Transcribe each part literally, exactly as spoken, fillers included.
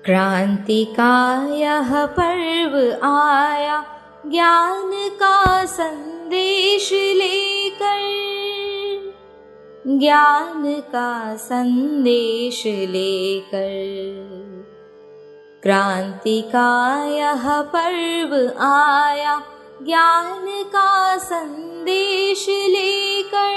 क्रांति का यह पर्व आया ज्ञान का संदेश लेकर, ज्ञान का संदेश लेकर। क्रांति का यह पर्व आया ज्ञान का संदेश लेकर,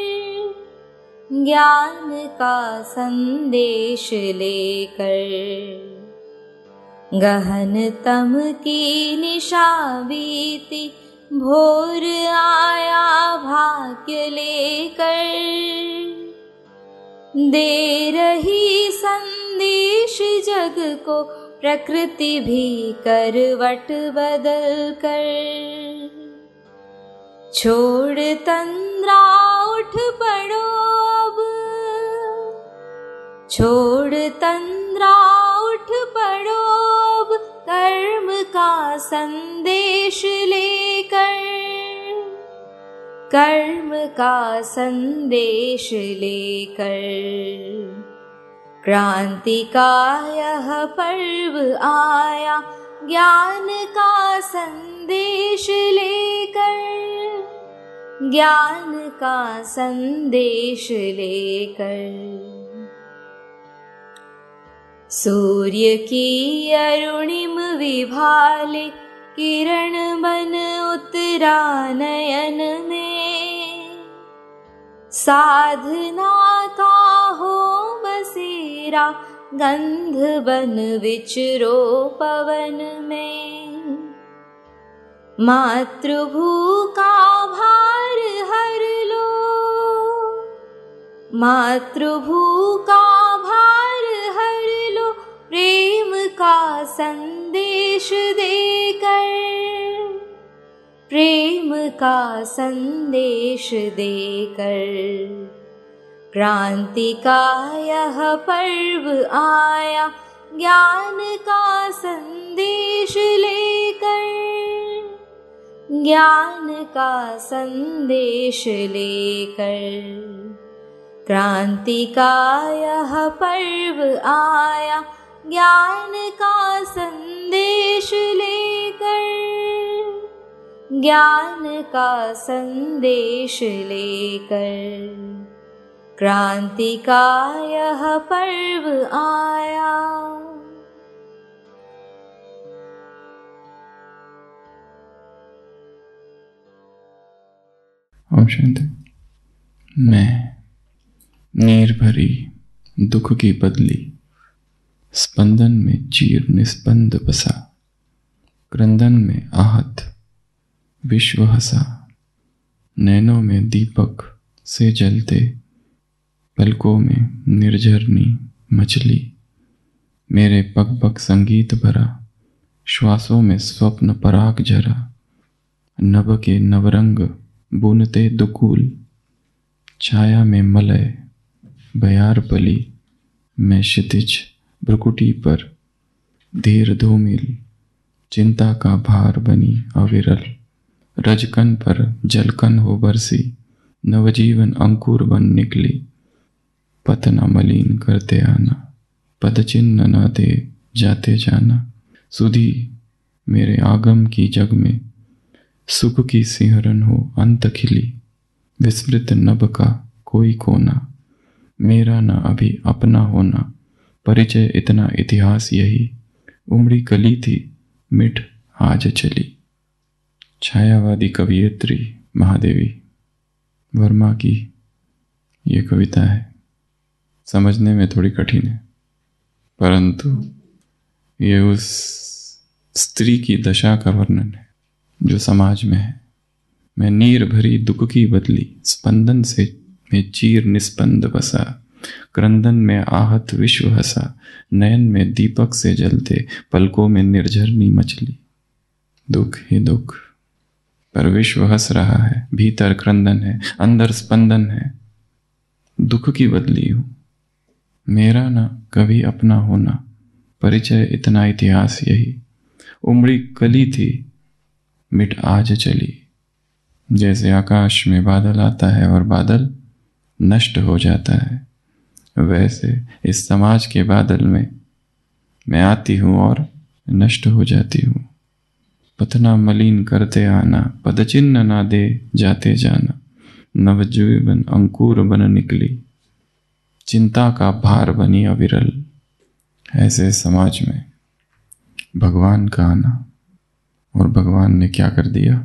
ज्ञान का संदेश लेकर। गहन तम की निशा बीती, भोर आया भाग्य लेकर, दे रही संदेश जग को प्रकृति भी करवट बदल कर। छोड़ तंद्रा उठ पड़ो अब, छोड़ तंद्रा उठ पड़ो अब, कर्म का संदेश लेकर, कर्म का संदेश लेकर। क्रांति का यह पर्व आया ज्ञान का संदेश लेकर, ज्ञान का संदेश लेकर। सूर्य की अरुणिम विभाले, किरण बन उतरा नयन में, साधना का हो बसेरा, गंध बन विचरो पवन में। मातृभू का भार हर लो, मातृभू का भार हर लो, प्रेम का संदेश देकर, प्रेम का संदेश देकर। क्रांति का यह पर्व आया ज्ञान का संदेश लेकर, ज्ञान का संदेश लेकर। क्रांति का यह पर्व आया ज्ञान का संदेश लेकर, ज्ञान का संदेश लेकर। क्रांति का यह पर्व आया। ओम शांति। मैं नीर भरी दुख की बदली, स्पंदन में चीर निस्पंद बसा, क्रंदन में आहत विश्व हसा, नैनों में दीपक से जलते, पलकों में निर्झरनी मछली। मेरे पग पग संगीत भरा, श्वासों में स्वप्न पराग झरा, नभ के नवरंग बुनते दुकूल, छाया में मलय बयार पली, मैं क्षितिज भ्रुकुटी पर धीर धूमिल, चिंता का भार बनी अविरल, रजकन पर जलकन हो बरसी, नवजीवन अंकुर बन निकली। पथ न मलिन करते आना, पद चिन्ह न दे जाते जाना, सुधी मेरे आगम की जग में, सुख की सिहरन हो अंत खिली। विस्मृत नभ का कोई कोना, मेरा न अभी अपना होना, परिचय इतना इतिहास यही, उमड़ी कली थी मिट आज चली। छायावादी कवियत्री महादेवी वर्मा की ये कविता है। समझने में थोड़ी कठिन है, परंतु ये उस स्त्री की दशा का वर्णन है जो समाज में है। मैं नीर भरी दुख की बदली, स्पंदन से में चीर निस्पंद बसा, क्रंदन में आहत विश्व हसा, नयन में दीपक से जलते, पलकों में निर्झरनी मछली। दुख ही दुख, पर विश्व हंस रहा है, भीतर क्रंदन है, अंदर स्पंदन है। दुख की बदली हूं, मेरा ना कभी अपना होना, परिचय इतना इतिहास यही, उमड़ी कली थी मिट आज चली। जैसे आकाश में बादल आता है और बादल नष्ट हो जाता है, वैसे इस समाज के बादल में मैं आती हूँ और नष्ट हो जाती हूँ। पतना मलिन करते आना, पदचिन्ह ना दे जाते जाना, नवजीवन अंकुर बन निकली, चिंता का भार बनी अविरल। ऐसे समाज में भगवान का आना, और भगवान ने क्या कर दिया?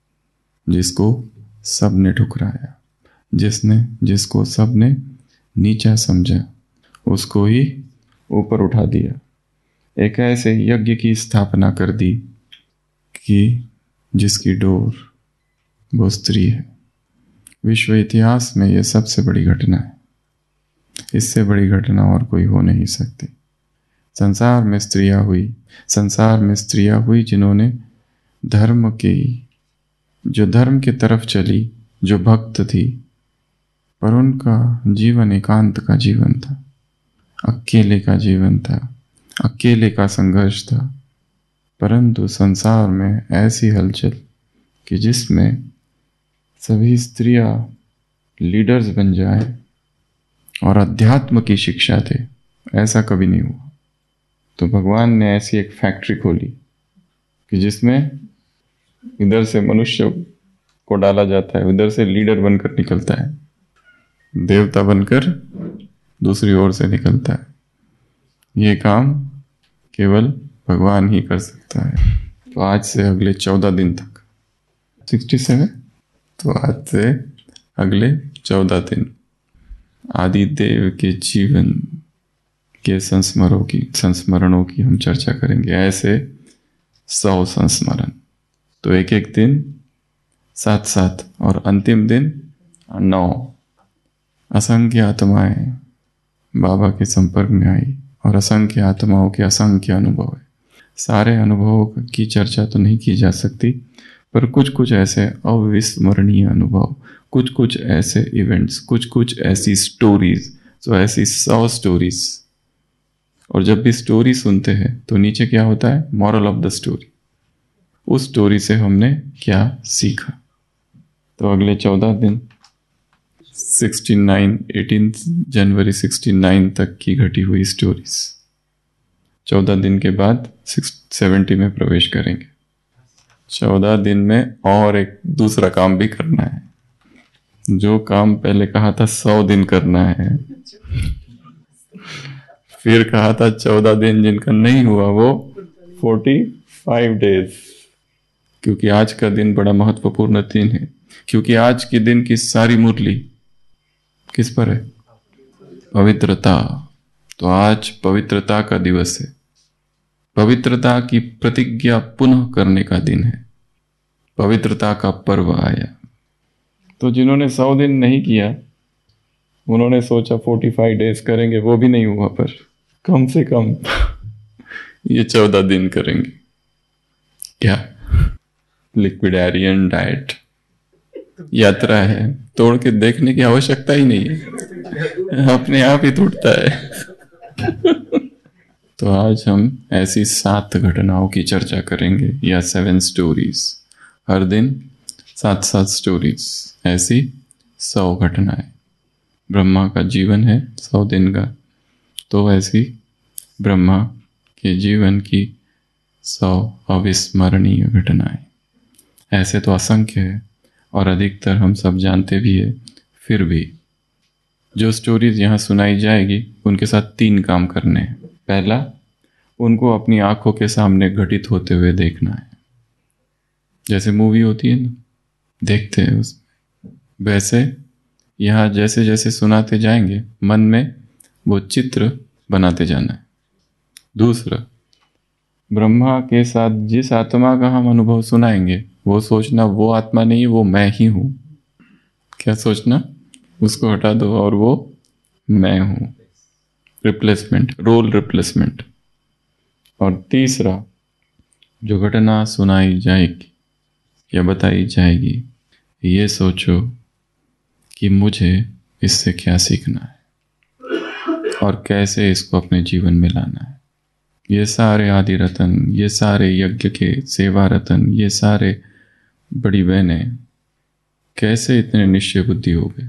जिसको सब ने ठुकराया, जिसने जिसको सब ने नीचा समझा, उसको ही ऊपर उठा दिया। एक ऐसे यज्ञ की स्थापना कर दी कि जिसकी डोर वो स्त्री है। विश्व इतिहास में यह सबसे बड़ी घटना है। इससे बड़ी घटना और कोई हो नहीं सकती। संसार में स्त्रियां हुई, संसार में स्त्रियां हुई जिन्होंने धर्म की, जो धर्म की तरफ चली, जो भक्त थी, पर उनका जीवन एकांत का जीवन था, अकेले का जीवन था, अकेले का संघर्ष था। परंतु संसार में ऐसी हलचल कि जिसमें सभी स्त्रियां लीडर्स बन जाए और अध्यात्म की शिक्षा दे, ऐसा कभी नहीं हुआ। तो भगवान ने ऐसी एक फैक्ट्री खोली कि जिसमें इधर से मनुष्य को डाला जाता है, उधर से लीडर बनकर निकलता है, देवता बनकर दूसरी ओर से निकलता है। ये काम केवल भगवान ही कर सकता है। तो आज से अगले चौदह दिन तक, सिक्सटी सेवन, तो आज से अगले चौदह दिन आदि देव के जीवन के संस्मरणों की संस्मरणों की हम चर्चा करेंगे। ऐसे सौ संस्मरण, तो एक एक दिन सात सात, और अंतिम दिन नौ। असंख्य आत्माएं बाबा के संपर्क में आई और असंख्य आत्माओं के असंख्य अनुभव है। सारे अनुभवों की चर्चा तो नहीं की जा सकती, पर कुछ कुछ ऐसे अविस्मरणीय अनुभव, कुछ कुछ ऐसे इवेंट्स, कुछ कुछ ऐसी स्टोरीज, तो ऐसी सौ स्टोरीज। और जब भी स्टोरी सुनते हैं तो नीचे क्या होता है? Moral of the story. उस स्टोरी से हमने क्या सीखा। तो अगले चौदह दिन sixty nine, eighteen January sixty nine तक की घटी हुई स्टोरीज, चौदह दिन के बाद सेवेंटी में प्रवेश करेंगे। चौदह दिन में और एक दूसरा काम भी करना है। जो काम पहले कहा था सौ दिन करना है, फिर कहा था चौदह दिन, जिनका नहीं हुआ वो फोर्टी फाइव डेज। क्योंकि आज का दिन बड़ा महत्वपूर्ण दिन है, क्योंकि आज के दिन की सारी मुरली किस पर है? पवित्रता। तो आज पवित्रता का दिवस है। पवित्रता की प्रतिज्ञा पुनः करने का दिन है। पवित्रता का पर्व आया। तो जिन्होंने सौ दिन नहीं किया, उन्होंने सोचा फोर्टी फाइव डेज करेंगे, वो भी नहीं हुआ, पर कम से कम ये चौदह दिन करेंगे। क्या लिक्विडेरियन डाइट यात्रा है, तोड़ के देखने की आवश्यकता ही नहीं है, अपने आप ही टूटता है। तो आज हम ऐसी सात घटनाओं की चर्चा करेंगे, या सेवन स्टोरीज। हर दिन सात सात स्टोरीज, ऐसी सौ घटनाएं। ब्रह्मा का जीवन है सौ दिन का, तो ऐसी ब्रह्मा के जीवन की सौ अविस्मरणीय घटनाएं। ऐसे तो असंख्य है और अधिकतर हम सब जानते भी है। फिर भी जो स्टोरीज यहाँ सुनाई जाएगी, उनके साथ तीन काम करने हैं। पहला, उनको अपनी आंखों के सामने घटित होते हुए देखना है। जैसे मूवी होती है ना, देखते हैं उसमें, वैसे यहाँ जैसे जैसे सुनाते जाएंगे, मन में वो चित्र बनाते जाना है। दूसरा, ब्रह्मा के साथ जिस आत्मा का हम अनुभव सुनाएंगे, वो सोचना वो आत्मा नहीं, वो मैं ही हूं। क्या सोचना? उसको हटा दो और वो मैं हूं। Replacement, role replacement. और तीसरा, जो घटना सुनाई जाएगी या बताई जाएगी, ये सोचो कि मुझे इससे क्या सीखना है और कैसे इसको अपने जीवन में लाना है। ये सारे आदि रतन, ये सारे यज्ञ के सेवा रतन, ये सारे बड़ी बहनें कैसे इतने निश्चय बुद्धि हो गए,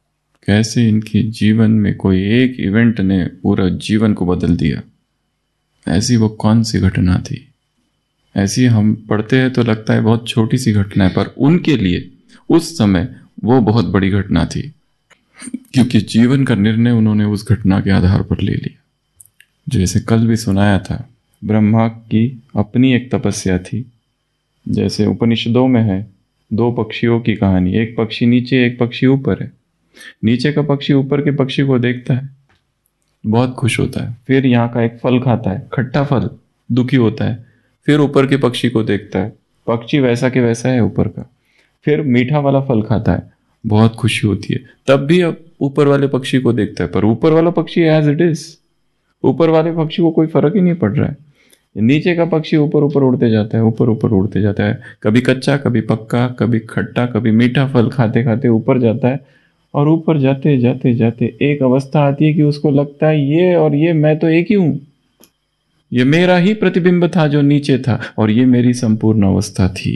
कैसे इनके जीवन में कोई एक इवेंट ने पूरा जीवन को बदल दिया। ऐसी वो कौन सी घटना थी? ऐसी हम पढ़ते हैं तो लगता है बहुत छोटी सी घटना है, पर उनके लिए उस समय वो बहुत बड़ी घटना थी, क्योंकि जीवन का निर्णय उन्होंने उस घटना के आधार पर ले लिया। जैसे कल भी सुनाया था, ब्रह्मा की अपनी एक तपस्या थी। जैसे उपनिषदों में है दो पक्षियों की कहानी, एक पक्षी नीचे एक पक्षी ऊपर है। नीचे का पक्षी ऊपर के पक्षी को देखता है, बहुत खुश होता है, फिर यहाँ का एक फल खाता है, खट्टा फल, दुखी होता है, फिर ऊपर के पक्षी को देखता है, पक्षी वैसा के वैसा है ऊपर का, फिर मीठा वाला फल खाता है, बहुत खुशी होती है, तब भी अब ऊपर वाले पक्षी को देखता है, पर ऊपर वाला पक्षी एज इट इज, ऊपर वाले पक्षी को कोई फर्क ही नहीं पड़ रहा है। नीचे का पक्षी ऊपर ऊपर उड़ते जाता है, ऊपर ऊपर उड़ते जाता है, कभी कच्चा कभी पक्का, कभी खट्टा कभी मीठा फल खाते खाते ऊपर जाता है, और ऊपर जाते जाते जाते एक अवस्था आती है कि उसको लगता है ये और ये मैं तो एक ही हूं, ये मेरा ही प्रतिबिंब था जो नीचे था, और ये मेरी संपूर्ण अवस्था थी।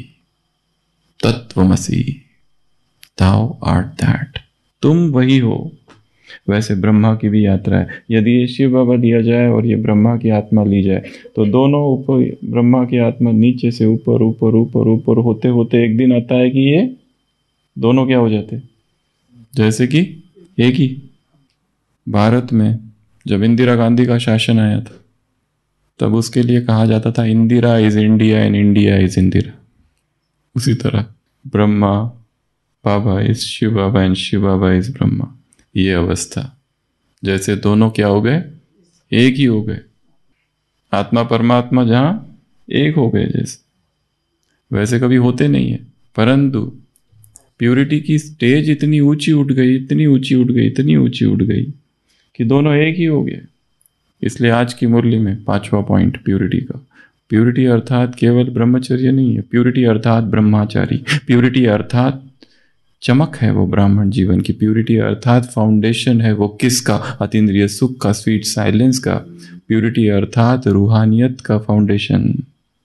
तत्वमसि, thou art that, तुम वही हो। वैसे ब्रह्मा की भी यात्रा है। यदि ये शिव बाबा लिया जाए और ये ब्रह्मा की आत्मा ली जाए तो दोनों ऊपर, ब्रह्मा की आत्मा नीचे से ऊपर ऊपर ऊपर ऊपर होते होते एक दिन आता है कि ये दोनों क्या हो जाते, जैसे कि एक ही। भारत में जब इंदिरा गांधी का शासन आया था तब उसके लिए कहा जाता था Indira is India and India is Indira. उसी तरह Brahma Baba is Shiv Baba and Shiv Baba is Brahma. ये अवस्था जैसे दोनों क्या हो गए, एक ही हो गए। आत्मा परमात्मा जहां एक हो गए जैसे, वैसे कभी होते नहीं है, परंतु प्यूरिटी की स्टेज इतनी ऊंची उठ गई, इतनी ऊंची उठ गई, इतनी ऊंची उठ गई कि दोनों एक ही हो गए। इसलिए आज की मुरली में पांचवा पॉइंट प्यूरिटी का, प्यूरिटी अर्थात केवल ब्रह्मचर्य नहीं है, प्यूरिटी अर्थात ब्रह्माचारी, प्यूरिटी अर्थात चमक है वो ब्राह्मण जीवन की, प्यूरिटी अर्थात फाउंडेशन है वो किसका, अतीन्द्रिय सुख का, स्वीट साइलेंस का, प्यूरिटी अर्थात रूहानियत का फाउंडेशन।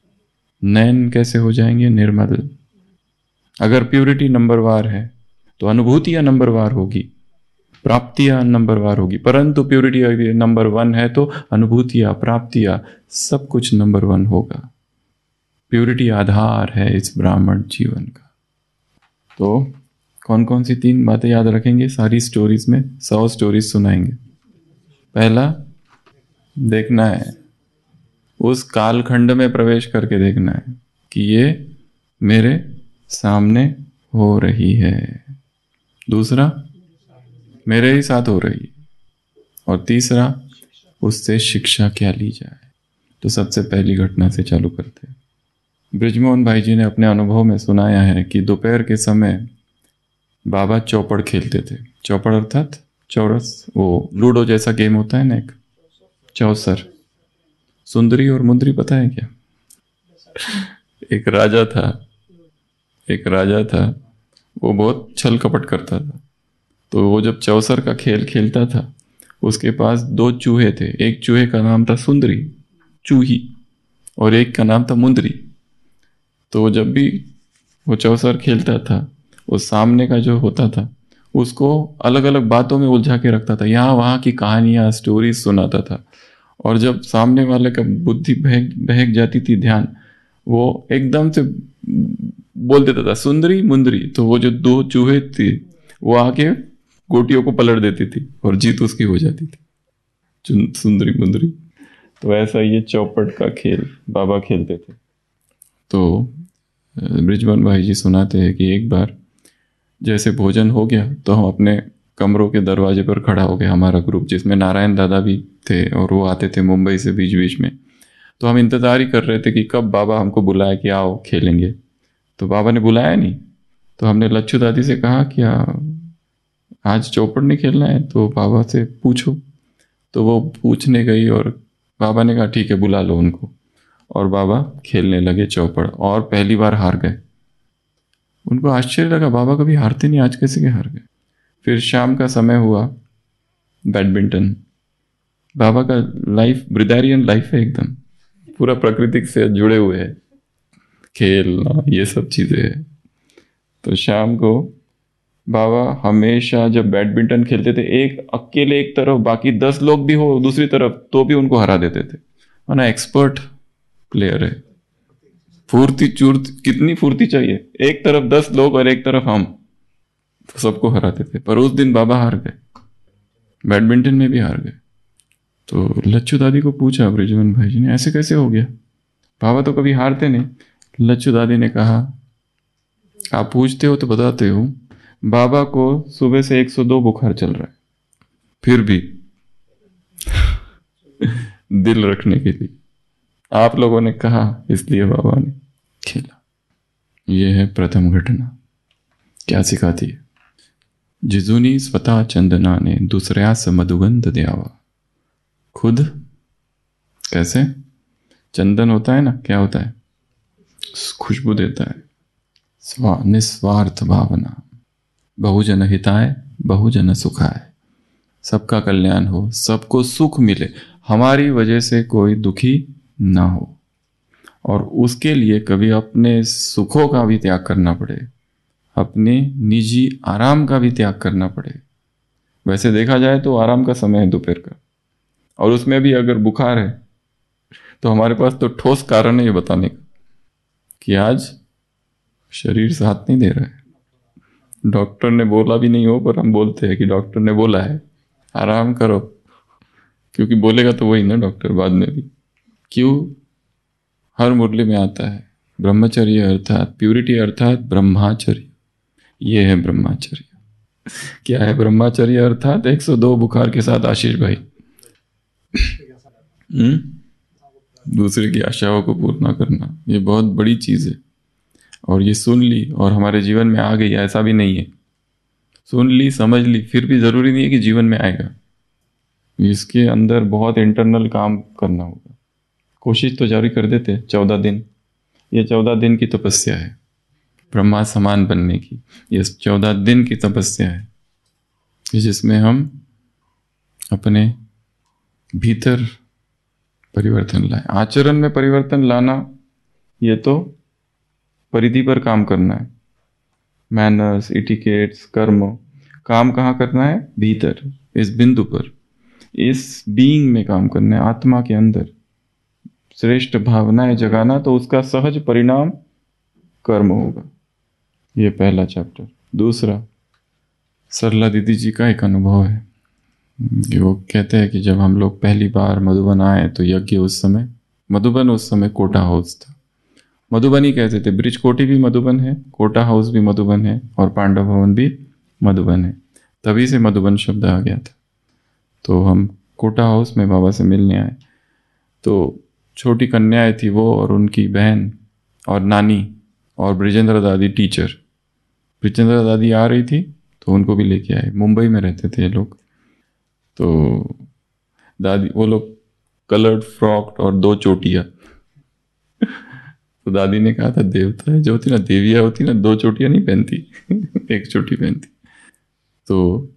नैन कैसे हो जाएंगे निर्मल? अगर प्यूरिटी नंबरवार है तो अनुभूतियां नंबरवार होगी, प्राप्तियां नंबरवार होगी, परंतु प्यूरिटी अगर नंबर वन है तो अनुभूतियां, प्राप्तियां, सब कुछ नंबर वन होगा। प्यूरिटी आधार है इस ब्राह्मण जीवन का। तो कौन कौन सी तीन बातें याद रखेंगे? सारी स्टोरीज में सौ स्टोरीज सुनाएंगे। पहला, देखना है, उस कालखंड में प्रवेश करके देखना है कि ये मेरे सामने हो रही है। दूसरा, मेरे ही साथ हो रही है। और तीसरा, उससे शिक्षा क्या ली जाए। तो सबसे पहली घटना से चालू करते हैं। ब्रिजमोहन भाई जी ने अपने अनुभव में सुनाया है कि दोपहर के समय बाबा चौपड़ खेलते थे। चौपड़ अर्थात चौरस, वो लूडो जैसा गेम होता है ना एक, चौसर। सुंदरी और मुंदरी पता है क्या? एक राजा था, एक राजा था, वो बहुत छल कपट करता था। तो वो जब चौसर का खेल खेलता था, उसके पास दो चूहे थे। एक चूहे का नाम था सुंदरी, चूही, और एक का नाम था मुंदरी। तो जब भी वो चौसर खेलता था, वो सामने का जो होता था उसको अलग अलग बातों में उलझा के रखता था, यहाँ वहाँ की कहानियाँ, स्टोरीज सुनाता था। और जब सामने वाले का बुद्धि बहक बहक जाती थी, ध्यान, वो एकदम से बोल देता था सुंदरी मुंदरी। तो वो जो दो चूहे थे वो आके गोटियों को पलट देती थी और जीत उसकी हो जाती थी, सुंदरी मुंदरी। तो ऐसा ये चौपट का खेल बाबा खेलते थे। तो ब्रिजमोहन भाई जी सुनाते हैं कि एक बार जैसे भोजन हो गया तो हम अपने कमरों के दरवाजे पर खड़ा हो गए, हमारा ग्रुप, जिसमें नारायण दादा भी थे और वो आते थे मुंबई से बीच बीच में। तो हम इंतज़ार ही कर रहे थे कि कब बाबा हमको बुलाए कि आओ खेलेंगे। तो बाबा ने बुलाया नहीं। तो हमने लच्छू दादी से कहा क्या आज चौपड़ नहीं खेलना है? तो बाबा से पूछो। तो वो पूछने गई और बाबा ने कहा ठीक है बुला लो उनको। और बाबा खेलने लगे चौपड़ और पहली बार हार गए। उनको आश्चर्य लगा, बाबा कभी हारते नहीं, आज कैसे के हार गए। फिर शाम का समय हुआ, बैडमिंटन। बाबा का लाइफ ब्रिदारियन लाइफ है, एकदम पूरा प्रकृति से जुड़े हुए हैं, खेलना ये सब चीज़ें हैं। तो शाम को बाबा हमेशा जब बैडमिंटन खेलते थे, एक अकेले एक तरफ, बाकी दस लोग भी हो दूसरी तरफ, तो भी उनको हरा देते थे। और ना एक्सपर्ट प्लेयर है। फुर्ती चूर्ती, कितनी फुर्ती चाहिए, एक तरफ दस लोग और एक तरफ हम, तो सबको हराते थे। पर उस दिन बाबा हार गए, बैडमिंटन में भी हार गए। तो लच्छू दादी को पूछा ब्रिजवन भाई जी ने, ऐसे कैसे हो गया, बाबा तो कभी हारते नहीं। लच्छू दादी ने कहा, आप पूछते हो तो बताते हो, बाबा को सुबह से एक सौ दो बुखार चल रहा है, फिर भी दिल रखने के लिए आप लोगों ने कहा, इसलिए बाबा ने खेला। यह है प्रथम घटना। क्या सिखाती है? जिजुनी स्वतः चंदनाने दुसऱ्यास मधुगंध द्यावा। खुद कैसे? चंदन होता है ना, क्या होता है? खुशबू देता है। स्वा निस्वार्थ भावना, बहुजन हिताय बहुजन सुखाय, सबका कल्याण हो, सबको सुख मिले, हमारी वजह से कोई दुखी ना हो, और उसके लिए कभी अपने सुखों का भी त्याग करना पड़े, अपने निजी आराम का भी त्याग करना पड़े। वैसे देखा जाए तो आराम का समय है दोपहर का, और उसमें भी अगर बुखार है तो हमारे पास तो ठोस कारण है ये बताने का कि आज शरीर साथ नहीं दे रहा है। डॉक्टर ने बोला भी नहीं हो, पर हम बोलते हैं कि डॉक्टर ने बोला है आराम करो, क्योंकि बोलेगा तो वही ना डॉक्टर बाद में भी। क्यों? हर मुरली में आता है ब्रह्मचर्य अर्थात प्यूरिटी अर्थात ब्रह्माचर्य। ये है ब्रह्माचर्य। क्या है ब्रह्माचर्य अर्थात? एक सौ दो बुखार के साथ आशीष भाई हम्म दूसरे की आशाओं को पूर्ण करना, ये बहुत बड़ी चीज है। और ये सुन ली और हमारे जीवन में आ गई, ऐसा भी नहीं है। सुन ली, समझ ली, फिर भी जरूरी नहीं है कि जीवन में आएगा। इसके अंदर बहुत इंटरनल काम करना होगा। कोशिश तो जारी कर देते चौदह दिन। ये चौदह दिन की तपस्या है ब्रह्मा समान बनने की। ये चौदह दिन की तपस्या है जिसमें हम अपने भीतर परिवर्तन लाए। आचरण में परिवर्तन लाना, ये तो परिधि पर काम करना है। मैनर्स, इटिकेट्स, कर्म, काम कहाँ करना है? भीतर, इस बिंदु पर, इस बीइंग में काम करना है, आत्मा के अंदर श्रेष्ठ भावनाएं जगाना, तो उसका सहज परिणाम कर्म होगा। ये पहला चैप्टर। दूसरा, सरला दीदी जी का एक अनुभव है कि वो कहते हैं कि जब हम लोग पहली बार मधुबन आए तो यज्ञ उस समय, मधुबन उस समय कोटा हाउस था। मधुबन ही कहते थे। ब्रिज कोटी भी मधुबन है, कोटा हाउस भी मधुबन है, और पांडव भवन भी मधुबन है। तभी से मधुबन शब्द आ गया था। तो हम कोटा हाउस में बाबा से मिलने आए। तो छोटी कन्याएं थी वो और उनकी बहन और नानी और ब्रिजेंद्र दादी टीचर। ब्रिजेंद्र दादी आ रही थी तो उनको भी लेके आए। मुंबई में रहते थे ये लोग। तो दादी, वो लोग कलर्ड फ्रॉक और दो चोटियाँ। तो दादी ने कहा था देवता है जो होती ना, देविया होती ना, दो चोटियाँ नहीं पहनती एक चोटी पहनती। तो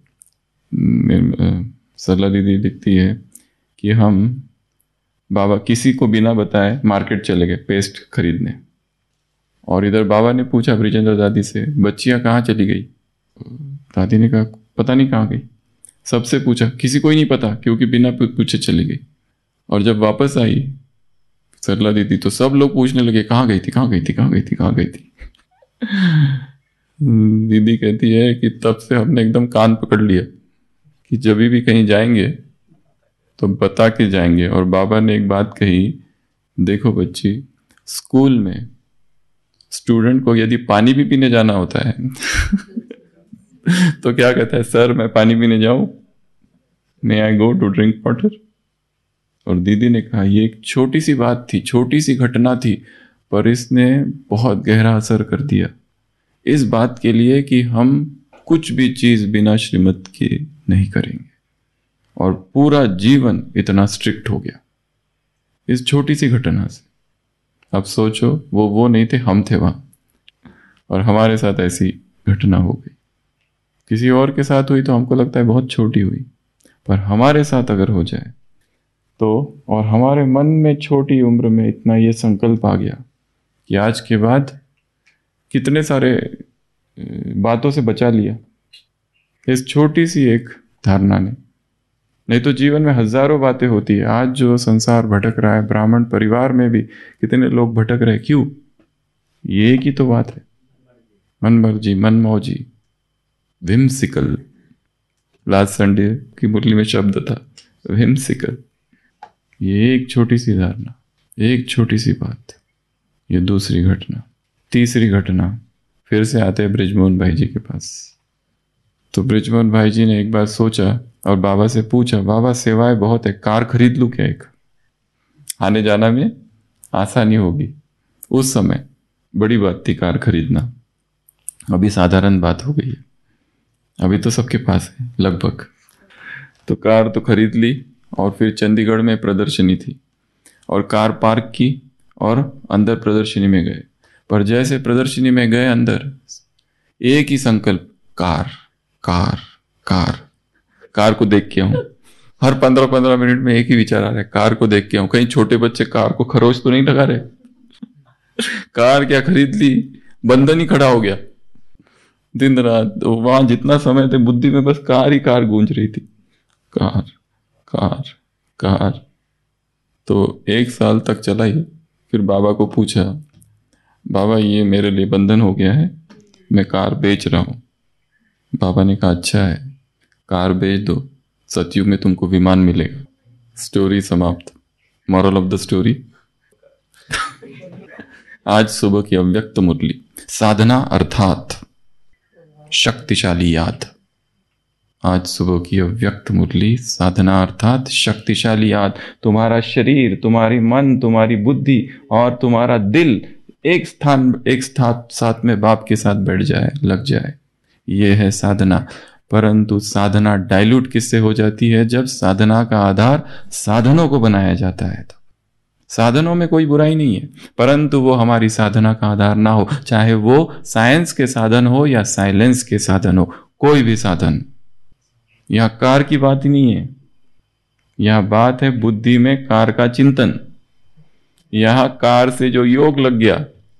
सरला दीदी लिखती है कि हम बाबा किसी को बिना बताए मार्केट चले गए पेस्ट खरीदने, और इधर बाबा ने पूछा ब्रिजेंद्र दादी से, बच्चियां कहाँ चली गई? दादी ने कहा पता नहीं कहाँ गई। सबसे पूछा, किसी को ही नहीं पता, क्योंकि बिना पूछे चली गई। और जब वापस आई सरला दीदी तो सब लोग पूछने लगे कहाँ गई थी, कहाँ गई थी, कहाँ गई थी, कहाँ गई थी। दीदी कहती है कि तब से हमने एकदम कान पकड़ लिया कि जब भी कहीं जाएंगे तो बता के जाएंगे। और बाबा ने एक बात कही, देखो बच्ची, स्कूल में स्टूडेंट को यदि पानी भी पीने जाना होता है तो क्या कहता है, सर मैं पानी पीने जाऊं, may I go to drink water? और दीदी ने कहा ये एक छोटी सी बात थी, छोटी सी घटना थी, पर इसने बहुत गहरा असर कर दिया इस बात के लिए कि हम कुछ भी चीज बिना श्रीमत के नहीं करेंगे। और पूरा जीवन इतना स्ट्रिक्ट हो गया इस छोटी सी घटना से। अब सोचो, वो वो नहीं थे, हम थे वहां, और हमारे साथ ऐसी घटना हो गई। किसी और के साथ हुई तो हमको लगता है बहुत छोटी हुई, पर हमारे साथ अगर हो जाए तो, और हमारे मन में छोटी उम्र में इतना ये संकल्प आ गया कि आज के बाद कितने सारे बातों से बचा लिया इस छोटी सी एक धारणा ने। नहीं तो जीवन में हजारों बातें होती है। आज जो संसार भटक रहा है, ब्राह्मण परिवार में भी कितने लोग भटक रहे, क्यों? ये की तो बात है, मन मर्जी, मन मौजी, विम्सिकल। लास्ट संडे की मुरली में शब्द था विम्सिकल। ये एक छोटी सी धारणा, एक छोटी सी बात। ये दूसरी घटना। तीसरी घटना, फिर से आते हैं ब्रिजमोहन भाई जी के पास। तो ब्रिजमोहन भाई जी ने एक बार सोचा और बाबा से पूछा, बाबा सेवाएं बहुत है, कार खरीद लूं क्या? एक आने जाना में आसानी होगी। उस समय बड़ी बात थी कार खरीदना, अभी साधारण बात हो गई है, अभी तो सबके पास है लगभग। तो कार तो खरीद ली और फिर चंडीगढ़ में प्रदर्शनी थी और कार पार्क की और अंदर प्रदर्शनी में गए। पर जैसे प्रदर्शनी में गए अंदर, एक ही संकल्प, कार कार कार। कार को देख के आऊं, हर पंद्रह पंद्रह मिनट में एक ही विचार आ रहा है, कार को देख के आऊं। कहीं छोटे बच्चे कार को खरोच तो नहीं लगा रहे? कार क्या खरीद ली, बंधन ही खड़ा हो गया। दिन रात वहां जितना समय थे, बुद्धि में बस कार ही कार गूंज रही थी, कार कार कार। तो एक साल तक चला ही। फिर बाबा को पूछा, बाबा ये मेरे लिए बंधन हो गया है, मैं कार बेच रहा हूं। बाबा ने कहा अच्छा है, कार बेच दो, सतयुग में तुमको विमान मिलेगा। स्टोरी समाप्त। मॉरल ऑफ द स्टोरी, आज सुबह की अव्यक्त मुरली। साधना अर्थात शक्तिशाली याद। आज सुबह की अव्यक्त मुरली, साधना अर्थात शक्तिशाली याद। तुम्हारा शरीर, तुम्हारी मन, तुम्हारी बुद्धि और तुम्हारा दिल एक स्थान, एक स्थान साथ में बाप के साथ बैठ जाए, लग जाए, ये है साधना। परंतु साधना डाइल्यूट किससे हो जाती है? जब साधना का आधार साधनों को बनाया जाता है। तो साधनों में कोई बुराई नहीं है, परंतु वो हमारी साधना का आधार ना हो, चाहे वो साइंस के साधन हो या साइलेंस के साधन हो, कोई भी साधन। यह कार की बात ही नहीं है, यह बात है बुद्धि में कार का चिंतन। यह कार से जो योग लग गया,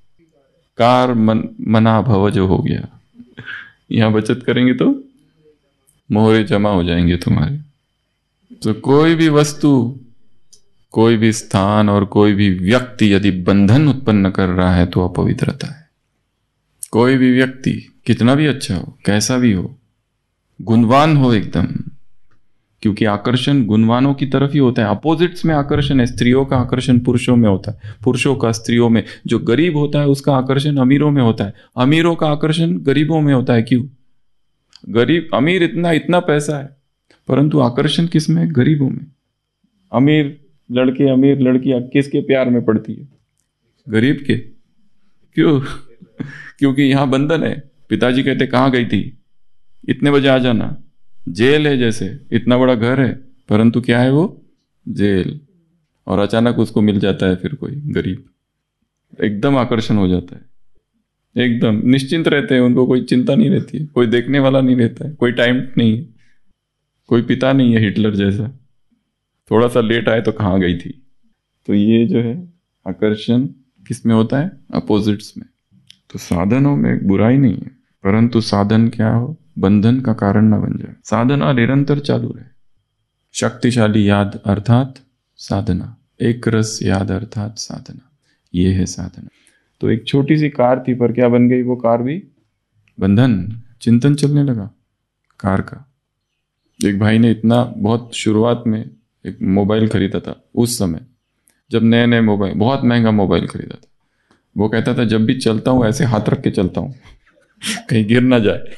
कार मन, मना भव जो हो गया, यहां बचत करेंगे तो मोहरे जमा हो जाएंगे तुम्हारे। तो कोई भी वस्तु, कोई भी स्थान और कोई भी व्यक्ति यदि बंधन उत्पन्न कर रहा है तो अपवित्रता है। कोई भी व्यक्ति कितना भी अच्छा हो, कैसा भी हो, गुणवान हो एकदम, क्योंकि आकर्षण गुणवानों की तरफ ही होता है। अपोजिट्स में आकर्षण है। स्त्रियों का आकर्षण पुरुषों में होता है, पुरुषों का स्त्रियों में। जो गरीब होता है उसका आकर्षण अमीरों में होता है, अमीरों का आकर्षण गरीबों में होता है। क्यों? गरीब, अमीर इतना इतना पैसा है, परंतु आकर्षण किस में? गरीबों में। अमीर लड़के, अमीर लड़की किसके प्यार में पड़ती है? गरीब के। क्यों? क्योंकि यहां बंधन है। पिताजी कहते कहां गई थी, इतने बजे आ जाना। जेल है जैसे, इतना बड़ा घर है परंतु क्या है वो? जेल। और अचानक उसको मिल जाता है फिर कोई गरीब, एकदम आकर्षण हो जाता है, एकदम निश्चिंत रहते हैं, उनको कोई चिंता नहीं रहती है, कोई देखने वाला नहीं रहता है, कोई टाइम नहीं है, कोई पिता नहीं है हिटलर जैसा, थोड़ा सा लेट आए तो कहाँ गई थी। तो ये जो है आकर्षण किस में होता है? अपोजिट्स में। तो साधनों में बुराई नहीं है, परंतु साधन क्या हो? बंधन का कारण ना बन जाए। साधना निरंतर चालू रहे। शक्तिशाली याद अर्थात साधना, एक रस याद अर्थात साधना, ये है साधना। तो एक छोटी सी कार थी, पर क्या बन गई वो कार भी? बंधन। चिंतन चलने लगा कार का। एक भाई ने इतना, बहुत शुरुआत में एक मोबाइल खरीदा था, उस समय जब नए नए मोबाइल, बहुत महंगा मोबाइल खरीदा था। वो कहता था जब भी चलता हूं ऐसे हाथ रख के चलता हूं कहीं गिर ना जाए।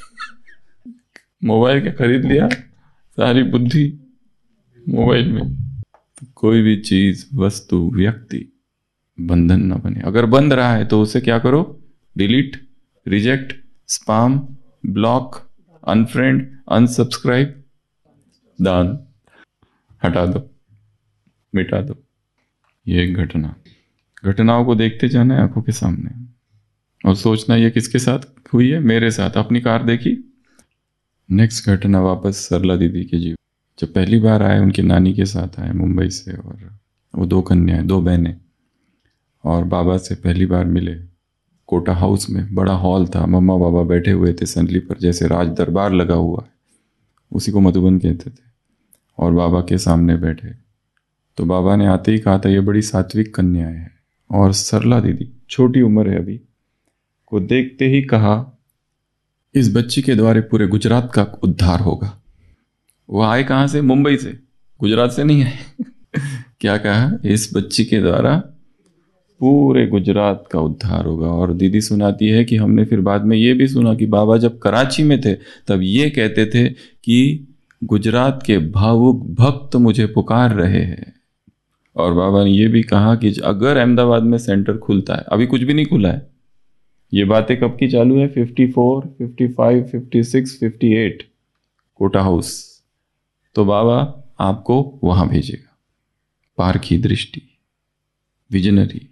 मोबाइल क्या खरीद लिया, सारी बुद्धि मोबाइल में। तो कोई भी चीज, वस्तु, व्यक्ति बंधन ना बने। अगर बंध रहा है तो उसे क्या करो? Delete, reject, spam, block, unfriend, unsubscribe, दान, हटा दो, मिटा दो। ये एक घटना। घटनाओं को देखते जाना है आंखों के सामने और सोचना ये किसके साथ हुई है? मेरे साथ। अपनी कार देखी। नेक्स्ट घटना वापस सरला दीदी के जीवन। जब पहली बार आए, उनकी नानी के साथ आए मुंबई से, और वो दो कन्याएं, दो बहनें, और बाबा से पहली बार मिले कोटा हाउस में। बड़ा हॉल था, मम्मा बाबा बैठे हुए थे संदली पर, जैसे राज दरबार लगा हुआ है, उसी को मधुबन कहते थे। और बाबा के सामने बैठे। तो बाबा ने आते ही कहा था, ये बड़ी सात्विक कन्या है और सरला दीदी, छोटी उम्र है अभी, को देखते ही कहा, इस बच्ची के द्वारा पूरे गुजरात का उद्धार होगा। वो आए कहाँ से? मुंबई से, गुजरात से नहीं आए। क्या कहा? इस बच्ची के द्वारा पूरे गुजरात का उद्धार होगा। और दीदी सुनाती है कि हमने फिर बाद में ये भी सुना कि बाबा जब कराची में थे तब ये कहते थे कि गुजरात के भावुक भक्त मुझे पुकार रहे हैं। और बाबा ने ये भी कहा कि अगर अहमदाबाद में सेंटर खुलता है, अभी कुछ भी नहीं खुला है, ये बातें कब की चालू है? Fifty four, fifty five, fifty six, fifty eight Kota house, तो बाबा आपको वहां भेजेगा। पारखी दृष्टि, विजनरी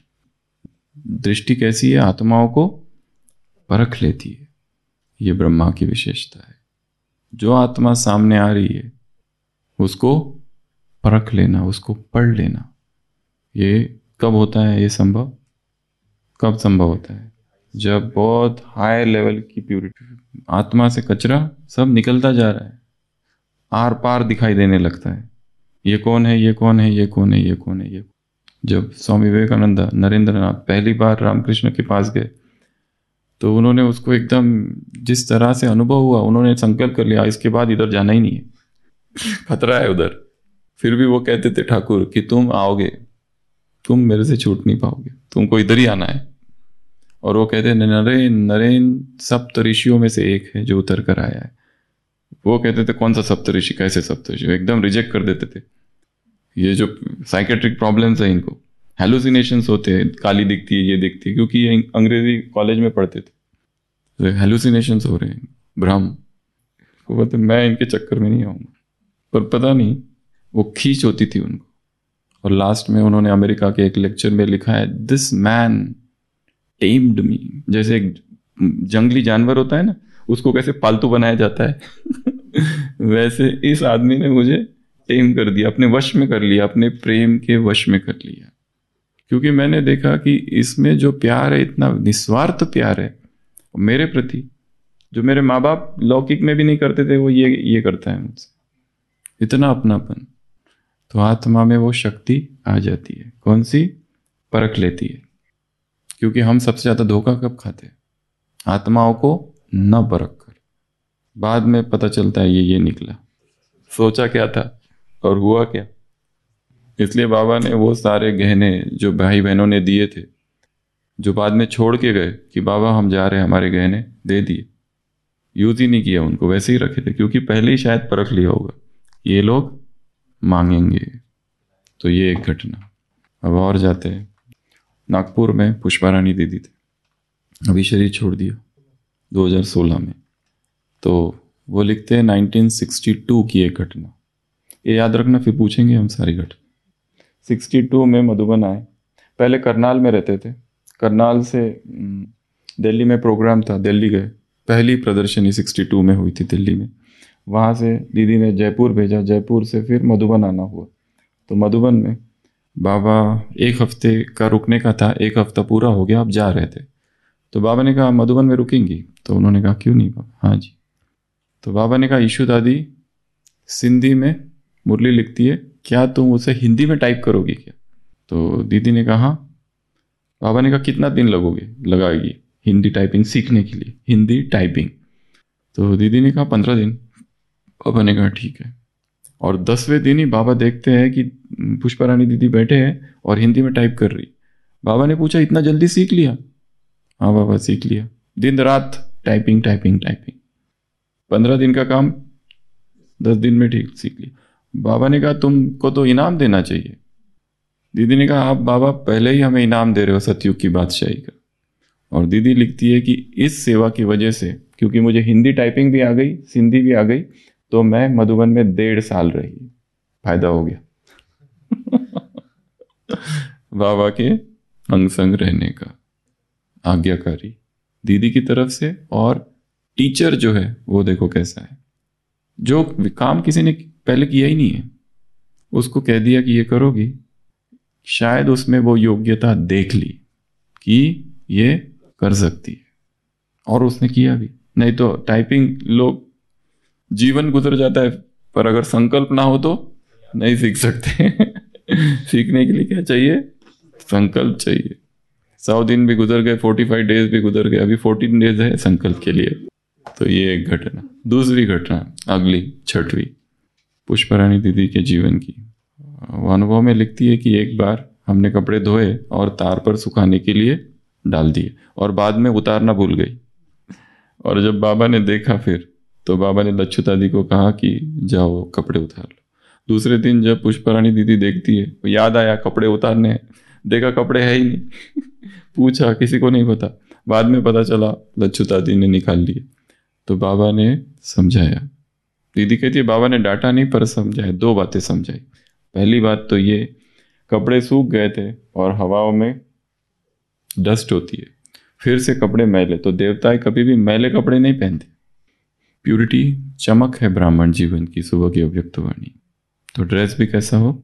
दृष्टि कैसी है? आत्माओं को परख लेती है। ये ब्रह्मा की विशेषता है। जो आत्मा सामने आ रही है उसको परख लेना, उसको पढ़ लेना। ये कब होता है? ये संभव कब संभव होता है? जब बहुत हाई लेवल की प्यूरिटी, आत्मा से कचरा सब निकलता जा रहा है, आर पार दिखाई देने लगता है। ये कौन है, ये कौन है, ये कौन है, ये कौन है, ये। जब स्वामी विवेकानंद, नरेंद्रनाथ पहली बार रामकृष्ण के पास गए तो उन्होंने उसको एकदम जिस तरह से अनुभव हुआ, उन्होंने संकल्प कर लिया इसके बाद इधर जाना ही नहीं है, खतरा है उधर। फिर भी वो कहते थे ठाकुर कि तुम आओगे, तुम मेरे से छूट नहीं पाओगे, तुमको इधर ही आना है। और वो कहते नरेन नरेन सप्त ऋषियों में से एक है जो उतर कर आया है। वो कहते थे कौन सा सप्त ऋषि, कैसे सप्त ऋषि, एकदम रिजेक्ट कर देते थे। ये जो साइकेट्रिक प्रॉब्लम्स है, इनको हेलुसिनेशंस होते हैं, काली दिखती है, ये दिखती है, क्योंकि ये अंग्रेजी कॉलेज में पढ़ते थे, तो हेलुसिनेशंस हो रहे हैं, भ्रम। वो बोलते मैं इनके चक्कर में नहीं आऊंगा, पर पता नहीं वो खींच होती थी उनको। और लास्ट में उन्होंने अमेरिका के एक लेक्चर में लिखा है, दिस मैन टेम्ड मी। जैसे एक जंगली जानवर होता है ना, उसको कैसे पालतू बनाया जाता है वैसे इस आदमी ने मुझे टेम कर दिया, अपने वश में कर लिया, अपने प्रेम के वश में कर लिया। क्योंकि मैंने देखा कि इसमें जो प्यार है, इतना निस्वार्थ प्यार है मेरे प्रति, जो मेरे माँ बाप लौकिक में भी नहीं करते थे, वो ये ये करता है मुझसे, इतना अपनापन। तो आत्मा में वो शक्ति आ जाती है। कौन सी? परख लेती है। क्योंकि हम सबसे ज्यादा धोखा कब खाते हैं? आत्माओं को न परख कर। बाद में पता चलता है ये ये निकला, सोचा क्या था और हुआ क्या। इसलिए बाबा ने वो सारे गहने जो भाई बहनों ने दिए थे, जो बाद में छोड़ के गए कि बाबा हम जा रहे हैं, हमारे गहने दे दिए, यूज ही नहीं किया उनको, वैसे ही रखे थे, क्योंकि पहले ही शायद परख लिया होगा ये लोग मांगेंगे। तो ये एक घटना। अब और जाते हैं। नागपुर में पुष्पा रानी दीदी थे, अभी शरीर छोड़ दिया दो हज़ार सोलह में। तो वो लिखते हैं नाइनटीन सिक्सटी टू की एक घटना, ये याद रखना, फिर पूछेंगे हम सारी घटना। सिक्सटी टू में मधुबन आए, पहले करनाल में रहते थे, करनाल से दिल्ली में प्रोग्राम था, दिल्ली गए, पहली प्रदर्शनी सिक्सटी टू में हुई थी दिल्ली में। वहाँ से दीदी ने जयपुर भेजा, जयपुर से फिर मधुबन आना हुआ। तो मधुबन में बाबा एक हफ्ते का रुकने का था, एक हफ्ता पूरा हो गया, अब जा रहे थे। तो बाबा ने कहा मधुबन में रुकेंगी? तो उन्होंने कहा क्यों नहीं बाबा। हाँ जी। तो बाबा ने कहा ईशु दादी सिंधी में मुरली लिखती है, क्या तुम उसे हिंदी में टाइप करोगी क्या? तो दीदी ने कहा हाँ। बाबा ने कहा कितना दिन लगोगे लगाएगी हिंदी टाइपिंग सीखने के लिए, हिंदी टाइपिंग? तो दीदी ने कहा पंद्रह दिन। बाबा ने कहा ठीक है। और दसवें दिन ही बाबा देखते हैं कि पुष्पा रानी दीदी बैठे हैं और हिंदी में टाइप कर रही। बाबा ने पूछा इतना जल्दी सीख लिया? हाँ बाबा सीख लिया, दिन रात टाइपिंग टाइपिंग टाइपिंग, पंद्रह दिन का काम दस दिन में ठीक सीख लिया। बाबा ने कहा तुमको तो इनाम देना चाहिए। दीदी ने कहा आप बाबा पहले ही हमें इनाम दे रहे हो सतयुग की बादशाही का। और दीदी लिखती है कि इस सेवा की वजह से, क्योंकि मुझे हिंदी टाइपिंग भी आ गई, सिंधी भी आ गई, तो मैं मधुबन में डेढ़ साल रही, फायदा हो गया बाबा के अंग संग रहने का, आज्ञाकारी दीदी की तरफ से। और टीचर जो है वो देखो कैसा है, जो काम किसी ने पहले किया ही नहीं है उसको कह दिया कि ये करोगी, शायद उसमें वो योग्यता देख ली कि ये कर सकती है और उसने किया भी। नहीं तो टाइपिंग लोग जीवन गुजर जाता है, पर अगर संकल्प ना हो तो नहीं सीख सकते। सीखने के लिए क्या चाहिए? संकल्प चाहिए। सौ दिन भी गुजर गए, फोर्टी फाइव डेज भी गुजर गए, अभी फोर्टीन डेज है संकल्प के लिए। तो ये एक घटना। दूसरी घटना अगली छठवीं, पुष्परानी दीदी के जीवन की। वो अनुभव में लिखती है कि एक बार हमने कपड़े धोए और तार पर सुखाने के लिए डाल दिए और बाद में उतारना भूल गई। और जब बाबा ने देखा फिर तो बाबा ने लच्छू दादी को कहा कि जाओ कपड़े उतार लो। दूसरे दिन जब पुष्परानी दीदी देखती है, तो याद आया कपड़े उतारने हैं, देखा कपड़े है ही नहीं। पूछा, किसी को नहीं पता। बाद में पता चला लच्छू दादी ने निकाल लिए। तो बाबा ने समझाया। दीदी कहती है बाबा ने डांटा नहीं पर समझाया, दो बातें समझाई। पहली बात तो ये, कपड़े सूख गए थे और हवाओं में डस्ट होती है, फिर से कपड़े मैले, तो देवताएं कभी भी मैले कपड़े नहीं पहनते। प्यूरिटी, चमक है ब्राह्मण जीवन की सुबह की अव्यक्त वाणी। तो ड्रेस भी कैसा हो?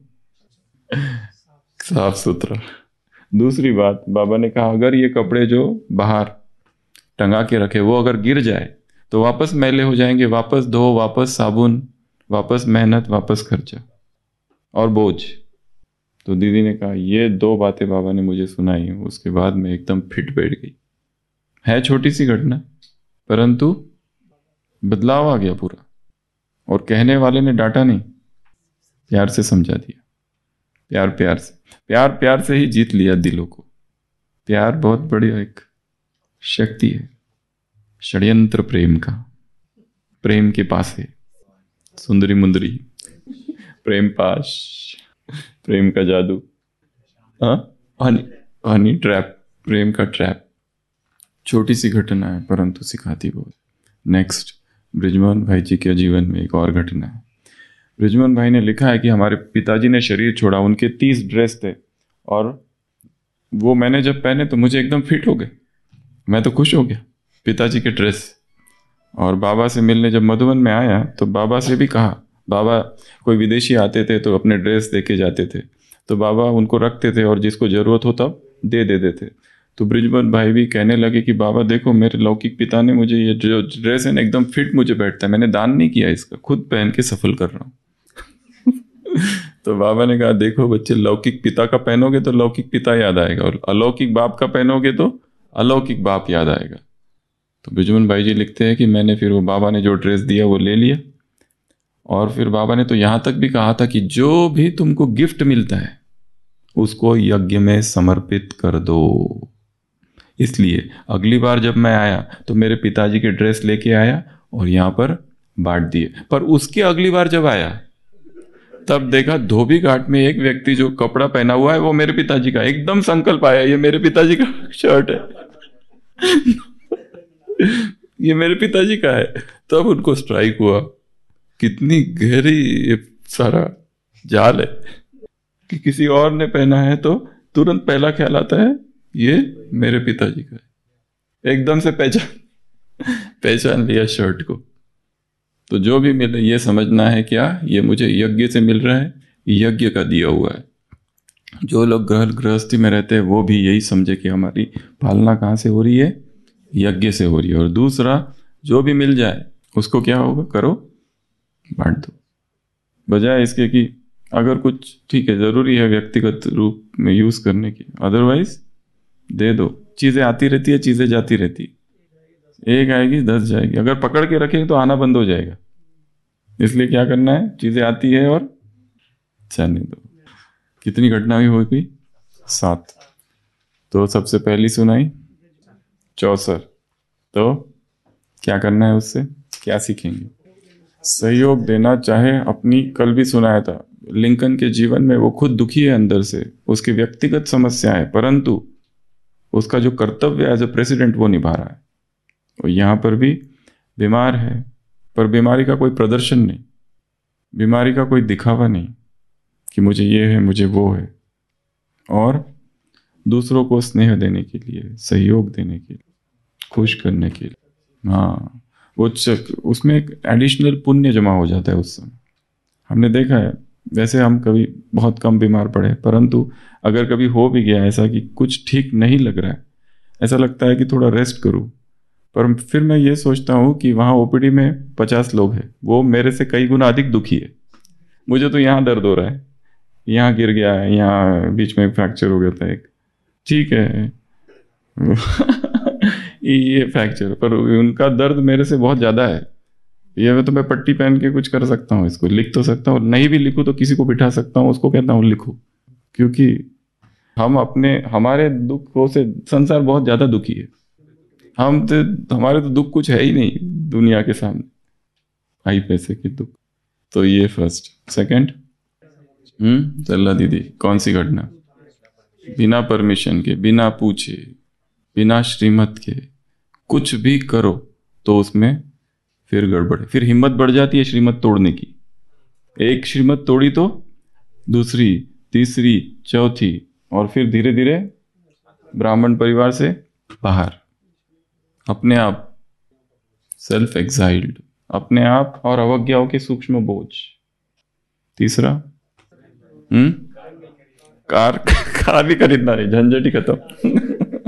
साफ सुथरा। दूसरी बात, बाबा ने कहा अगर ये कपड़े जो बाहर टंगा के रखे वो अगर गिर जाए तो वापस मैले हो जाएंगे, वापस धो, वापस साबुन, वापस मेहनत, वापस खर्चा और बोझ। तो दीदी ने कहा ये दो बातें बाबा ने मुझे सुनाई, उसके बाद में एकदम फिट बैठ गई। है छोटी सी घटना, परंतु बदलाव आ गया पूरा। और कहने वाले ने डांटा नहीं, प्यार से समझा दिया। प्यार प्यार से प्यार प्यार से ही जीत लिया दिलों को। प्यार बहुत बड़ी एक शक्ति है। षड्यंत्र प्रेम का, प्रेम के पास है सुंदरी मुंदरी, प्रेम पाश, प्रेम का जादू, हाँ हनी हनी ट्रैप, प्रेम का ट्रैप। छोटी सी घटना है परंतु सिखाती बहुत। नेक्स्ट, ब्रिजमोहन भाई जी के जीवन में एक और घटना है। ब्रिजमोहन भाई ने लिखा है कि हमारे पिताजी ने शरीर छोड़ा, उनके तीस ड्रेस थे और वो मैंने जब पहने तो मुझे एकदम फिट हो गए। मैं तो खुश हो गया पिताजी के ड्रेस। और बाबा से मिलने जब मधुबन में आया तो बाबा से भी कहा, बाबा कोई विदेशी आते थे तो अपने ड्रेस दे के जाते थे, तो बाबा उनको रखते थे और जिसको ज़रूरत हो तब दे देते थे। तो ब्रिजमोहन भाई भी कहने लगे कि बाबा देखो मेरे लौकिक पिता ने मुझे ये जो ड्रेस है ना एकदम फिट मुझे बैठता है, मैंने दान नहीं किया इसका, खुद पहन के सफल कर रहा हूँ। तो बाबा ने कहा देखो बच्चे, लौकिक पिता का पहनोगे तो लौकिक पिता याद आएगा और अलौकिक बाप का पहनोगे तो अलौकिक बाप याद आएगा। तो ब्रिजमोहन भाई जी लिखते हैं कि मैंने फिर वो बाबा ने जो ड्रेस दिया वो ले लिया। और फिर बाबा ने तो यहाँ तक भी कहा था कि जो भी तुमको गिफ्ट मिलता है उसको यज्ञ में समर्पित कर दो। इसलिए अगली बार जब मैं आया तो मेरे पिताजी के ड्रेस लेके आया और यहाँ पर बांट दिए। पर उसके अगली बार जब आया तब देखा धोबी घाट में एक व्यक्ति जो कपड़ा पहना हुआ है वो मेरे पिताजी का। एकदम संकल्प आया ये मेरे पिताजी का शर्ट है। ये मेरे पिताजी का है। तब उनको स्ट्राइक हुआ कितनी गहरी ये सारा जाल है कि किसी और ने पहना है तो तुरंत पहला ख्याल आता है ये मेरे पिताजी का है। एकदम से पहचान पहचान लिया शर्ट को। तो जो भी मिले ये समझना है क्या, ये मुझे यज्ञ से मिल रहा है, यज्ञ का दिया हुआ है। जो लोग ग्रह गृहस्थी में रहते हैं वो भी यही समझे कि हमारी पालना कहाँ से हो रही है, यज्ञ से हो रही है। और दूसरा, जो भी मिल जाए उसको क्या होगा, करो बांट दो, बजाय इसके कि अगर कुछ ठीक है जरूरी है व्यक्तिगत रूप में यूज करने की, अदरवाइज दे दो। चीजें आती रहती है, चीजें जाती रहती है, एक आएगी दस जाएगी। अगर पकड़ के रखेंगे तो आना बंद हो जाएगा। इसलिए क्या करना है, चीजें आती है और जाने दो। कितनी घटनाएं हुई गई? सात। तो सबसे पहली सुनाई चौसर। तो क्या करना है, उससे क्या सीखेंगे? सहयोग देना। चाहे अपनी, कल भी सुनाया था, लिंकन के जीवन में वो खुद दुखी है अंदर से, उसकी व्यक्तिगत समस्या है, परंतु उसका जो कर्तव्य एज ए प्रेसिडेंट वो निभा रहा है। और यहाँ पर भी बीमार है पर बीमारी का कोई प्रदर्शन नहीं, बीमारी का कोई दिखावा नहीं कि मुझे ये है मुझे वो है, और दूसरों को स्नेह देने के लिए, सहयोग देने के लिए, खुश करने के लिए। हाँ, वो उसमें एक एडिशनल पुण्य जमा हो जाता है उस समय। हमने देखा है, वैसे हम कभी बहुत कम बीमार पड़े, परंतु अगर कभी हो भी गया ऐसा कि कुछ ठीक नहीं लग रहा है, ऐसा लगता है कि थोड़ा रेस्ट करूं, पर फिर मैं ये सोचता हूं कि वहाँ ओपीडी में पचास लोग हैं, वो मेरे से कई गुना अधिक दुखी है, मुझे तो यहाँ दर्द हो रहा है, यहाँ गिर गया है, यहाँ बीच में फ्रैक्चर हो गया था एक, ठीक है ये फ्रैक्चर, पर उनका दर्द मेरे से बहुत ज़्यादा है। ये तो मैं पट्टी पहन के कुछ कर सकता हूँ, इसको लिख तो सकता हूँ, नहीं भी लिखूँ तो किसी को बिठा सकता हूँ, उसको कहता हूँ लिखो। क्योंकि हम अपने हमारे दुखों से संसार बहुत ज़्यादा दुखी है। हम तो हमारे तो दुख कुछ है ही नहीं दुनिया के सामने, आई पैसे के दुख। तो ये फर्स्ट। सेकंड, हम्म चल्ला दीदी, कौन सी घटना? बिना परमिशन के, बिना पूछे, बिना श्रीमत के कुछ भी करो तो उसमें फिर गड़बड़ है, फिर हिम्मत बढ़ जाती है श्रीमत तोड़ने की। एक श्रीमत तोड़ी तो दूसरी, तीसरी, चौथी, और फिर धीरे धीरे ब्राह्मण परिवार से बाहर, अपने आप सेल्फ एक्साइल्ड, अपने आप और अवज्ञाओं के सूक्ष्म बोझ। तीसरा, हम्म कार कार भी खरीदना नहीं, झंझट ही खत्म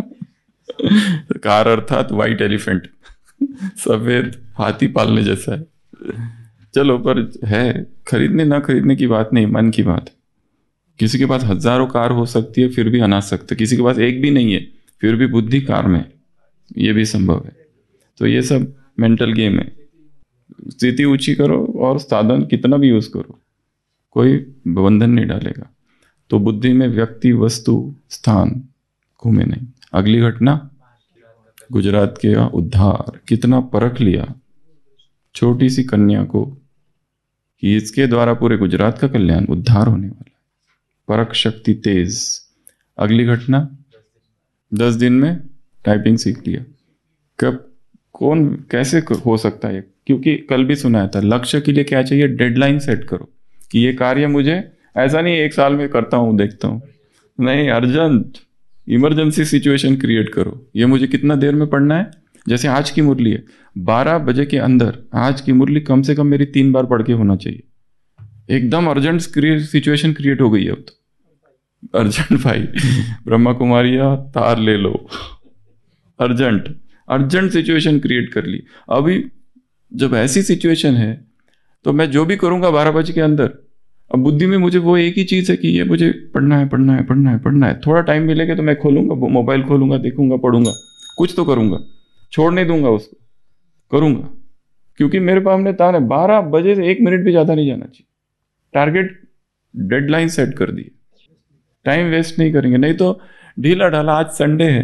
कार अर्थात व्हाइट एलिफेंट, सफेद हाथी पालने जैसा है। चलो, पर है, खरीदने ना खरीदने की बात नहीं, मन की बात है। किसी के पास हजारों कार हो सकती है फिर भी अनाथ सकते, किसी के पास एक भी नहीं है फिर भी बुद्धि कार में, ये भी संभव है। तो ये सब मेंटल गेम है। स्थिति ऊंची करो और साधन कितना भी यूज करो, कोई बंधन नहीं डालेगा। तो बुद्धि में व्यक्ति, वस्तु, स्थान घूमे नहीं। अगली घटना, गुजरात के उद्धार। कितना परख लिया छोटी सी कन्या को कि इसके द्वारा पूरे गुजरात का कल्याण, उद्धार होने वाला है। परख शक्ति तेज। अगली घटना, दस दिन में टाइपिंग सीख लिया। कब, कौन, कैसे हो सकता है? क्योंकि कल भी सुनाया था, लक्ष्य के लिए क्या चाहिए? डेडलाइन सेट करो कि ये कार्य मुझे, ऐसा नहीं एक साल में करता हूं देखता हूं, नहीं, अर्जेंट इमरजेंसी सिचुएशन क्रिएट करो। ये मुझे कितना देर में पढ़ना है? जैसे आज की मुरली है, बारह बजे के अंदर आज की मुरली कम से कम मेरी तीन बार पढ़ के होना चाहिए। एकदम अर्जेंट सिचुएशन क्रिएट हो गई है अब तो। अर्जेंट भाई ब्रह्मा कुमारिया तार ले लो, अर्जेंट अर्जेंट सिचुएशन क्रिएट कर ली। अभी जब ऐसी सिचुएशन है तो मैं जो भी करूंगा बारह बजे के अंदर, अब बुद्धि में मुझे वो एक ही चीज है कि ये मुझे पढ़ना है पढ़ना है पढ़ना है पढ़ना है। थोड़ा टाइम मिलेगा तो मैं खोलूंगा मोबाइल, खोलूंगा, देखूंगा, पढ़ूंगा, कुछ तो करूंगा, छोड़ नहीं दूंगा उसको, करूंगा। क्योंकि मेरे पास हमने तार है, बारह बजे से एक मिनट भी ज्यादा नहीं जाना चाहिए। टारगेट, डेडलाइन सेट कर दी, टाइम वेस्ट नहीं करेंगे। नहीं तो ढीला ढाला, आज संडे है,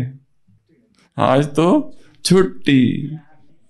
आज तो छुट्टी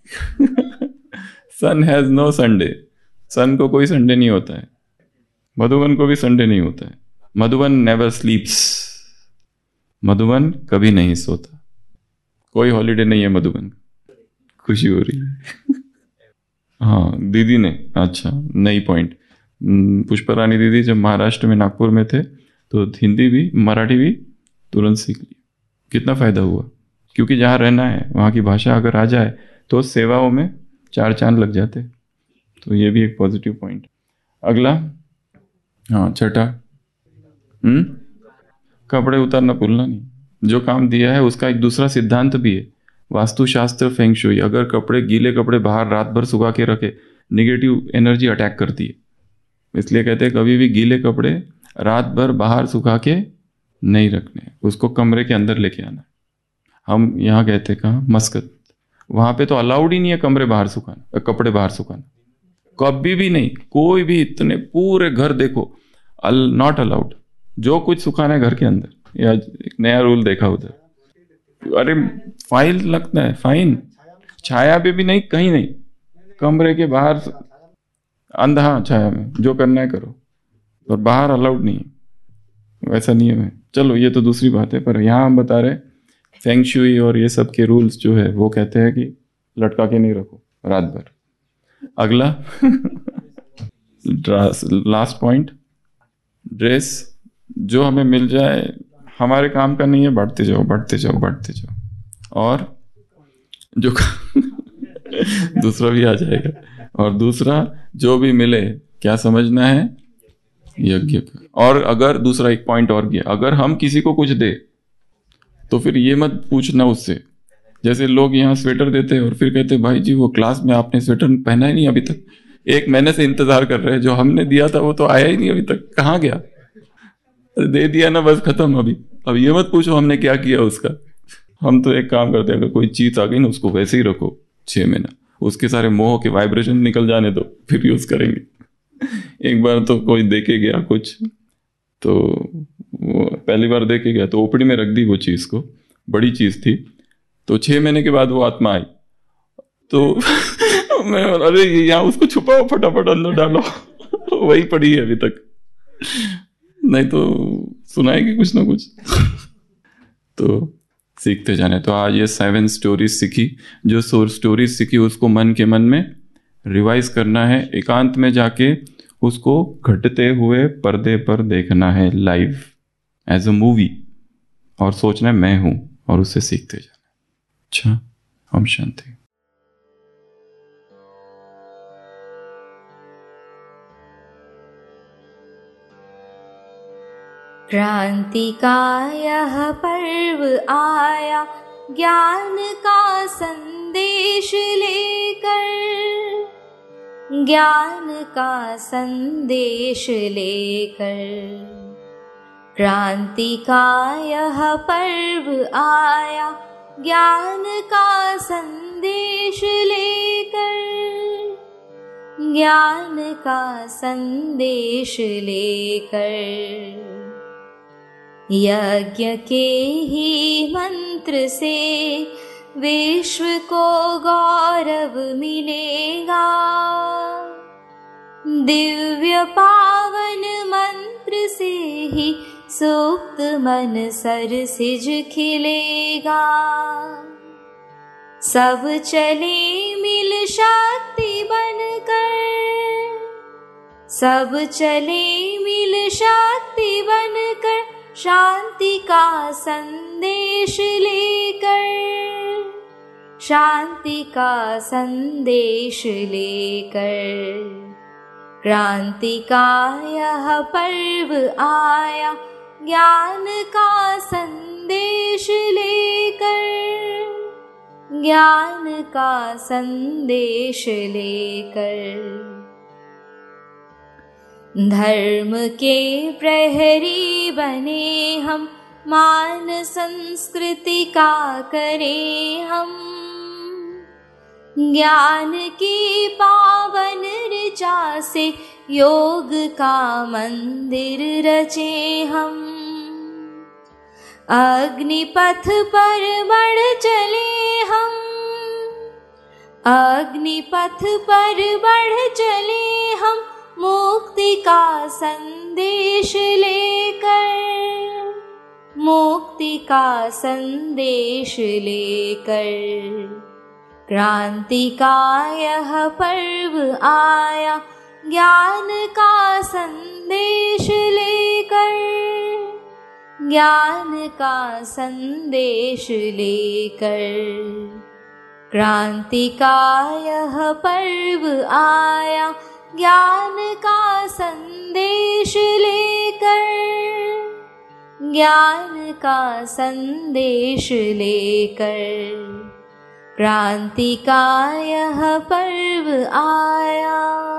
sun has no Sunday, sun को कोई संडे नहीं होता है, मधुबन को भी संडे नहीं होता है। मधुबन नेवर स्लीप्स, मधुबन कभी नहीं सोता, कोई हॉलीडे नहीं है मधुबन। खुशी हो रही है हाँ दीदी ने, अच्छा नई पॉइंट, पुष्परानी दीदी जब महाराष्ट्र में नागपुर में थे तो हिंदी भी मराठी भी तुरंत सीख ली। कितना फायदा हुआ, क्योंकि जहाँ रहना है वहाँ की भाषा अगर आ जाए तो सेवाओं में चार चांद लग जाते। तो ये भी एक पॉजिटिव पॉइंट। अगला, हाँ छठा, हम्म कपड़े उतारना भूलना नहीं। जो काम दिया है उसका एक दूसरा सिद्धांत भी है, वास्तुशास्त्र, फेंग शुई। अगर कपड़े, गीले कपड़े बाहर रात भर सुखा के रखे, निगेटिव एनर्जी अटैक करती है। इसलिए कहते हैं कभी भी गीले कपड़े रात भर बाहर सुखा के नहीं रखने, उसको कमरे के अंदर लेके आना। हम यहाँ कहते हैं कहाँ, मस्कत, वहां पे तो अलाउड ही नहीं है कमरे बाहर सुखाना, कपड़े बाहर सुखाना, कभी भी नहीं। कोई भी, इतने पूरे घर देखो, नॉट अलाउड। जो कुछ सुखाना है घर के अंदर। या एक नया रूल देखा उधर, अरे फाइन लगता है, फाइन। छाया पे भी नहीं, कहीं नहीं, कमरे के बाहर अंधा छाया में जो करना है करो, और बाहर अलाउड नहीं है, वैसा नियम है। चलो ये तो दूसरी बात है, पर यहाँ हम बता रहे फेंग शुई और ये सब के रूल्स जो है वो कहते हैं कि लटका के नहीं रखो रात भर। अगला लास्ट पॉइंट, ड्रेस जो हमें मिल जाए हमारे काम का नहीं है, बढ़ते जाओ बढ़ते जाओ बढ़ते जाओ। और जो दूसरा भी आ जाएगा। और दूसरा, जो भी मिले क्या समझना है, यज्ञ का। और अगर दूसरा एक पॉइंट और किया, अगर हम किसी को कुछ दे तो फिर ये मत पूछना उससे। जैसे लोग यहाँ स्वेटर देते हैं और फिर कहते हैं भाई जी वो क्लास में आपने स्वेटर पहना ही नहीं अभी तक, एक महीने से इंतजार कर रहे हैं, जो हमने दिया था वो तो आया ही नहीं अभी तक, कहाँ गया? दे दिया ना, बस खत्म। अभी अब ये मत पूछो हमने क्या किया उसका। हम तो एक काम करते हैं, अगर कोई चीज आ गई ना उसको वैसे ही रखो छह महीना, उसके सारे मोह के वाइब्रेशन निकल जाने दो, फिर यूज करेंगे। एक बार तो कोई देके गया कुछ, तो वो पहली बार देके गया तो ओपड़ी में रख दी वो चीज को, बड़ी चीज थी। तो छह महीने के बाद वो आत्मा आई, तो मैं अरे यहाँ उसको छुपाओ, फटाफट अंदर डालो। वही पड़ी है अभी तक, नहीं तो सुनाएगी कुछ ना कुछ। तो सीखते जाने। तो आज ये सेवन स्टोरीज सीखी, जो स्टोरीज सीखी उसको मन के मन में रिवाइज करना है, एकांत में जाके उसको घटते हुए पर्दे पर देखना है लाइव एज अ मूवी, और सोचना है मैं हूं, और उससे सीखते जाना। अच्छा, ओम शांति। क्रांति का यह पर्व आया, ज्ञान का संदेश लेकर, ज्ञान का संदेश लेकर। क्रांति का यह पर्व आया, ज्ञान का संदेश लेकर, ज्ञान का संदेश लेकर। यज्ञ के ही मंत्र से विश्व को गौरव मिलेगा, दिव्य पावन मंत्र से ही सुप्त मन सरसिज खिलेगा। सब चले मिल शक्ति बनकर, सब चले मिल शक्ति बनकर, शांति का संदेश लेकर, शांति का संदेश लेकर। क्रांति का यह पर्व आया, ज्ञान का संदेश लेकर, ज्ञान का संदेश लेकर। धर्म के प्रहरी बने हम, मान संस्कृति का करें हम, ज्ञान की पावन ऋचा से योग का मंदिर रचे हम। अग्निपथ पर बढ़ चले हम, अग्निपथ पर बढ़ चले हम, मुक्ति का संदेश लेकर, मुक्ति का संदेश लेकर। क्रांति का यह पर्व आया, ज्ञान का संदेश लेकर, ज्ञान का संदेश लेकर। क्रांति का यह पर्व आया, ज्ञान का संदेश लेकर, ज्ञान का संदेश लेकर। क्रांति का यह पर्व आया।